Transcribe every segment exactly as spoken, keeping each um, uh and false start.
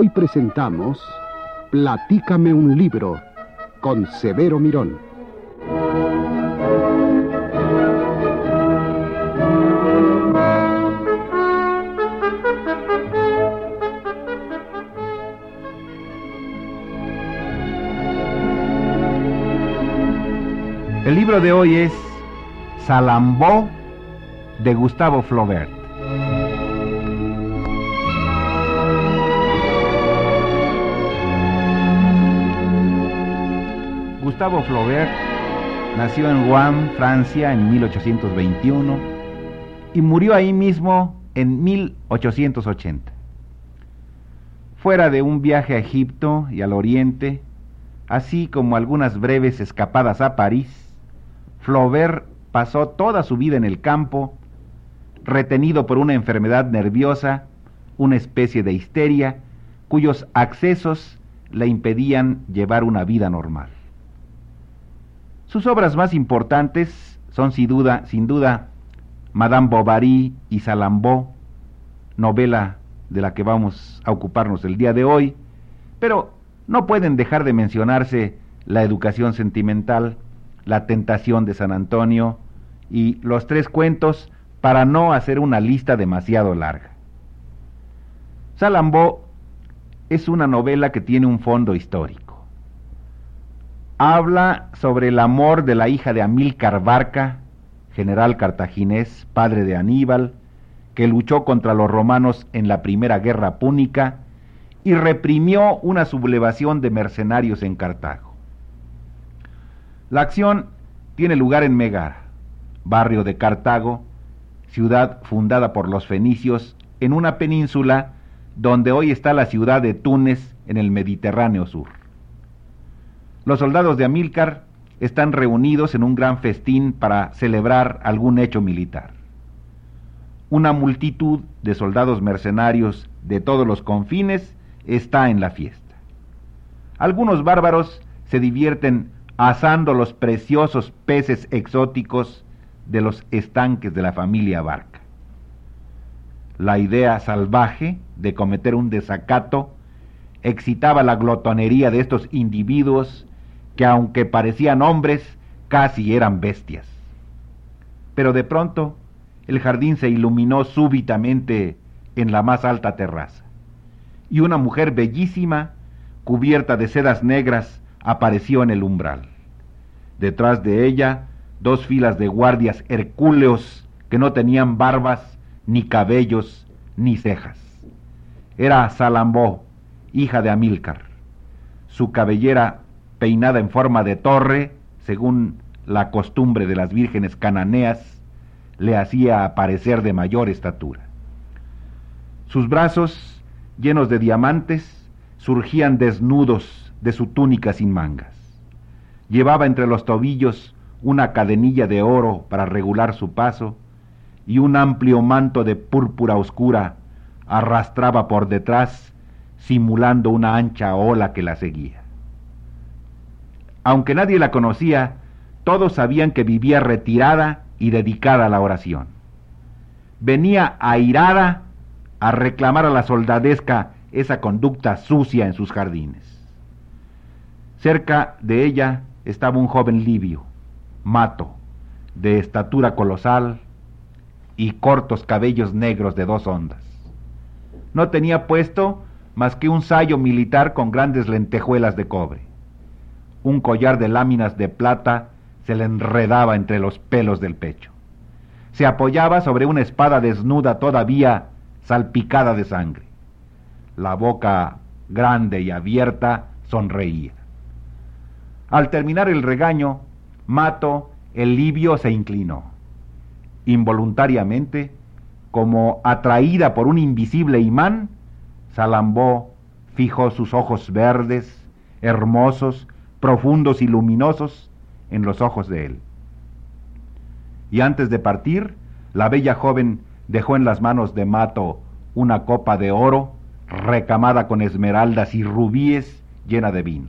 Hoy presentamos Platícame un libro con Severo Mirón. El libro de hoy es Salambó, de Gustavo Flaubert. Gustavo Flaubert nació en Rouen, Francia, en mil ochocientos veintiuno y murió ahí mismo en mil ochocientos ochenta. Fuera de un viaje a Egipto y al Oriente, así como algunas breves escapadas a París, Flaubert pasó toda su vida en el campo, retenido por una enfermedad nerviosa, una especie de histeria, cuyos accesos le impedían llevar una vida normal. Sus obras más importantes son sin duda, sin duda Madame Bovary y Salambó, novela de la que vamos a ocuparnos el día de hoy, pero no pueden dejar de mencionarse La educación sentimental, La tentación de San Antonio y Los tres cuentos, para no hacer una lista demasiado larga. Salambó es una novela que tiene un fondo histórico. Habla sobre el amor de la hija de Amílcar Barca, general cartaginés, padre de Aníbal, que luchó contra los romanos en la primera guerra púnica y reprimió una sublevación de mercenarios en Cartago. La acción tiene lugar en Megara, barrio de Cartago, ciudad fundada por los fenicios en una península donde hoy está la ciudad de Túnez en el Mediterráneo sur. Los soldados de Amílcar están reunidos en un gran festín para celebrar algún hecho militar. Una multitud de soldados mercenarios de todos los confines está en la fiesta. Algunos bárbaros se divierten asando los preciosos peces exóticos de los estanques de la familia Barca. La idea salvaje de cometer un desacato excitaba la glotonería de estos individuos que, aunque parecían hombres, casi eran bestias. Pero de pronto el jardín se iluminó súbitamente en la más alta terraza, y una mujer bellísima, cubierta de sedas negras, apareció en el umbral. Detrás de ella, dos filas de guardias hercúleos que no tenían barbas, ni cabellos, ni cejas. Era Salambó, hija de Amílcar. Su cabellera, peinada en forma de torre, según la costumbre de las vírgenes cananeas, le hacía aparecer de mayor estatura. Sus brazos, llenos de diamantes, surgían desnudos de su túnica sin mangas. Llevaba entre los tobillos una cadenilla de oro para regular su paso, y un amplio manto de púrpura oscura arrastraba por detrás, simulando una ancha ola que la seguía. Aunque nadie la conocía, todos sabían que vivía retirada y dedicada a la oración. Venía airada a reclamar a la soldadesca esa conducta sucia en sus jardines. Cerca de ella estaba un joven libio, Mato, de estatura colosal y cortos cabellos negros de dos ondas. No tenía puesto más que un sayo militar con grandes lentejuelas de cobre. Un collar de láminas de plata se le enredaba entre los pelos del pecho. Se apoyaba sobre una espada desnuda todavía salpicada de sangre. La boca grande y abierta sonreía. Al terminar el regaño, Mato, el libio, se inclinó. Involuntariamente, como atraída por un invisible imán, Salambó fijó sus ojos verdes, hermosos, profundos y luminosos en los ojos de él. Y antes de partir, la bella joven dejó en las manos de Mato una copa de oro recamada con esmeraldas y rubíes, llena de vino.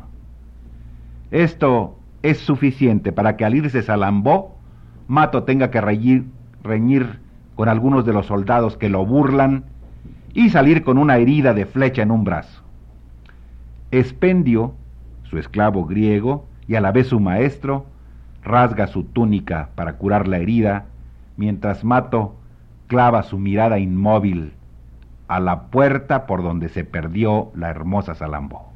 Esto es suficiente para que al irse Salambó, Mato tenga que reñir, reñir con algunos de los soldados que lo burlan y salir con una herida de flecha en un brazo. Espendio, su esclavo griego y a la vez su maestro, rasga su túnica para curar la herida, mientras Mato clava su mirada inmóvil a la puerta por donde se perdió la hermosa Salambó.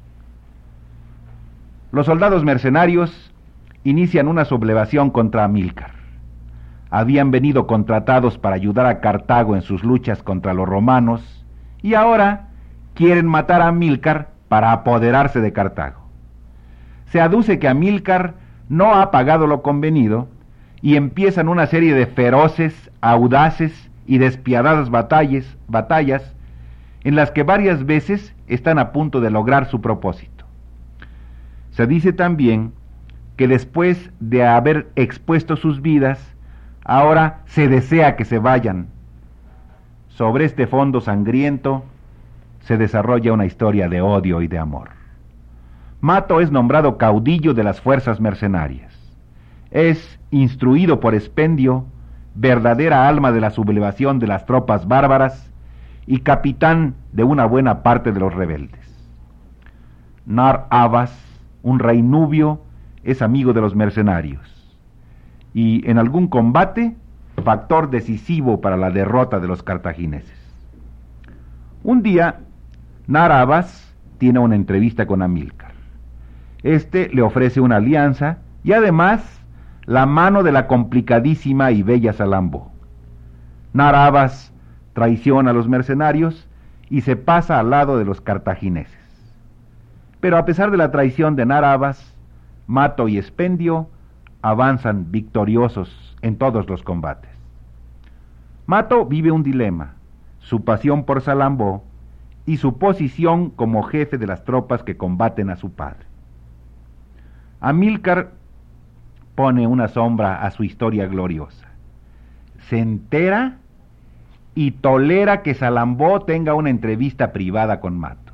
Los soldados mercenarios inician una sublevación contra Amílcar. Habían venido contratados para ayudar a Cartago en sus luchas contra los romanos y ahora quieren matar a Amílcar para apoderarse de Cartago. Se aduce que Amílcar no ha pagado lo convenido y empiezan una serie de feroces, audaces y despiadadas batallas, batallas en las que varias veces están a punto de lograr su propósito. Se dice también que después de haber expuesto sus vidas, ahora se desea que se vayan. Sobre este fondo sangriento se desarrolla una historia de odio y de amor. Mato es nombrado caudillo de las fuerzas mercenarias. Es instruido por Espendio, verdadera alma de la sublevación de las tropas bárbaras y capitán de una buena parte de los rebeldes. Nar-Avas, un rey nubio, es amigo de los mercenarios y en algún combate factor decisivo para la derrota de los cartagineses. Un día, Nar-Avas tiene una entrevista con Amílcar. Este le ofrece una alianza y además la mano de la complicadísima y bella Salambó. Nar-Avas traiciona a los mercenarios y se pasa al lado de los cartagineses. Pero a pesar de la traición de Nar-Avas, Mato y Espendio avanzan victoriosos en todos los combates. Mato vive un dilema, su pasión por Salambó y su posición como jefe de las tropas que combaten a su padre. Amílcar pone una sombra a su historia gloriosa. Se entera y tolera que Salambó tenga una entrevista privada con Mato.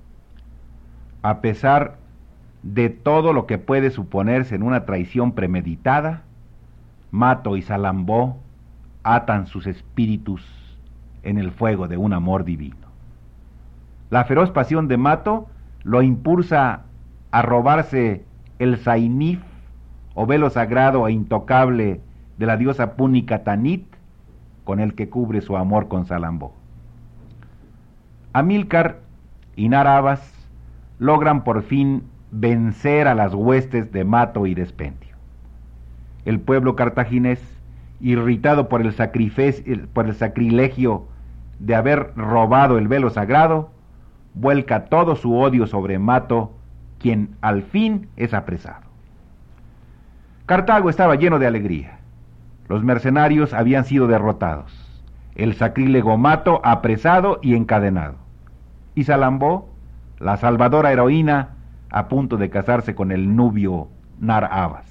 A pesar de todo lo que puede suponerse en una traición premeditada, Mato y Salambó atan sus espíritus en el fuego de un amor divino. La feroz pasión de Mato lo impulsa a robarse el zainif, o velo sagrado e intocable de la diosa púnica Tanit, con el que cubre su amor con Salambó. Amílcar y Nar-Avas logran por fin vencer a las huestes de Mato y de Espendio. El pueblo cartaginés, irritado por el, por el sacrilegio de haber robado el velo sagrado, vuelca todo su odio sobre Mato, quien al fin es apresado. Cartago estaba lleno de alegría. Los mercenarios habían sido derrotados, el sacrílego Mato apresado y encadenado, y Salambó, la salvadora heroína, a punto de casarse con el nubio Nar-Avas.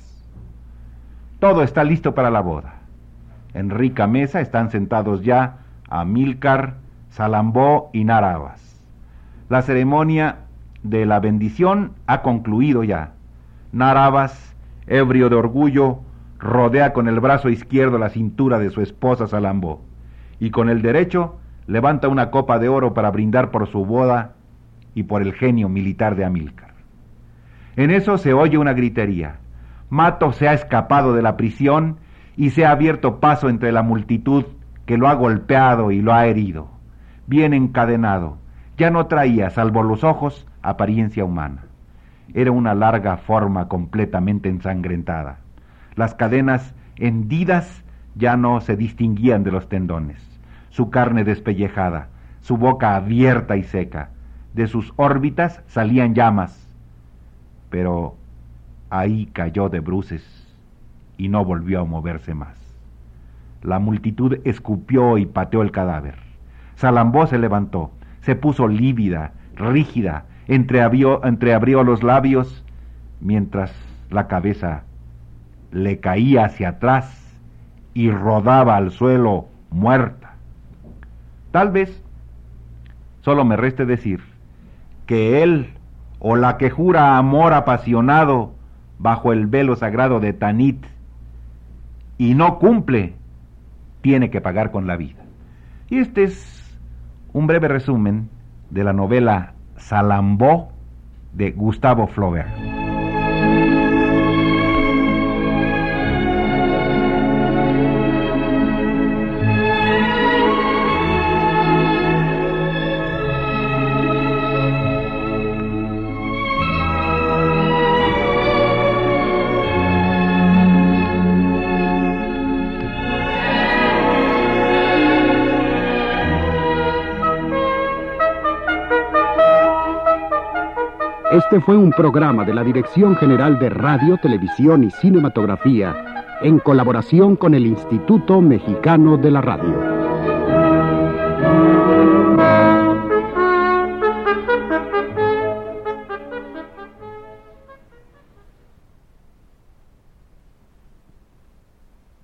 Todo está listo para la boda. En rica mesa están sentados ya Amílcar, Salambó y Nar-Avas. La ceremonia de la bendición ha concluido ya. Nar-Avas, ebrio de orgullo, rodea con el brazo izquierdo la cintura de su esposa Salambó, y con el derecho levanta una copa de oro para brindar por su boda y por el genio militar de Amílcar. En eso se oye una gritería. Mato se ha escapado de la prisión y se ha abierto paso entre la multitud que lo ha golpeado y lo ha herido. Bien encadenado, ya no traía, salvo los ojos, apariencia humana. Era una larga forma completamente ensangrentada. Las cadenas hendidas ya no se distinguían de los tendones. Su carne despellejada, su boca abierta y seca. De sus órbitas salían llamas. Pero ahí cayó de bruces y no volvió a moverse más. La multitud escupió y pateó el cadáver. Salambó se levantó, se puso lívida, rígida, entreabrió, entreabrió los labios, mientras la cabeza le caía hacia atrás y rodaba al suelo muerta. Tal vez solo me reste decir que él, o la que jura amor apasionado bajo el velo sagrado de Tanit y no cumple, tiene que pagar con la vida. Y este es un breve resumen de la novela Salambó de Gustavo Flaubert. Este fue un programa de la Dirección General de Radio, Televisión y Cinematografía, en colaboración con el Instituto Mexicano de la Radio.